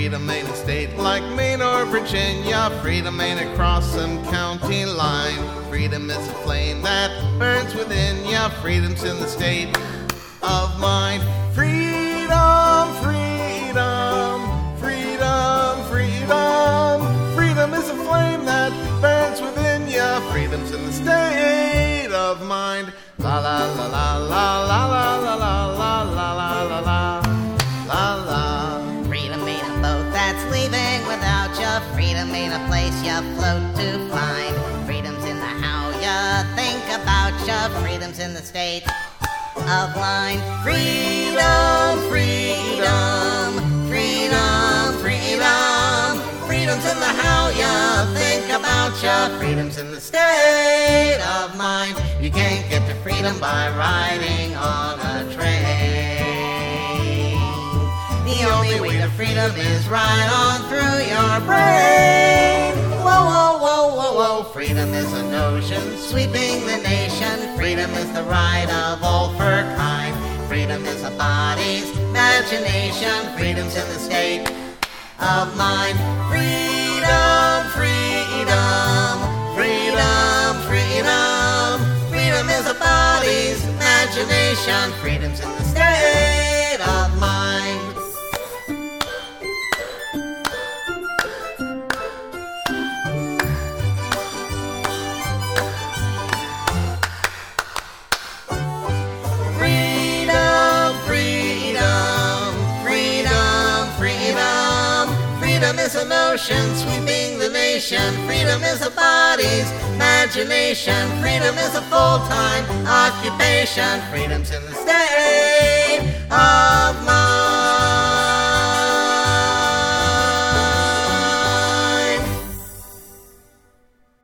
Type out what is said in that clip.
Freedom ain't a state like Maine or Virginia. Freedom ain't across some county line. Freedom is a flame that burns within ya. Freedom's in the state of mind. Freedom, freedom, freedom, freedom. Freedom is a flame that burns within ya. Freedom's in the state of mind. La la la la la la la la la la la la la la la. Freedom ain't a boat that's leaving without ya. Freedom ain't a place you float to find. Freedom's in the how ya think about ya. Freedom's in the state of mind. Freedom, freedom, freedom, freedom. Freedom's in the how ya think about ya. Freedom's in the state of mind. You can't get to freedom by riding on a train. The only way to freedom is right on through your brain. Whoa, whoa, whoa, whoa, whoa. Freedom is an ocean sweeping the nation. Freedom is the right of all for kind. Freedom is a body's imagination. Freedom's in the state of mind. Freedom, freedom, freedom, freedom. Freedom is a body's imagination. Freedom's in the state of mind. Freedom is an ocean sweeping the nation. Freedom is a body's imagination. Freedom is a full-time occupation. Freedom's in the state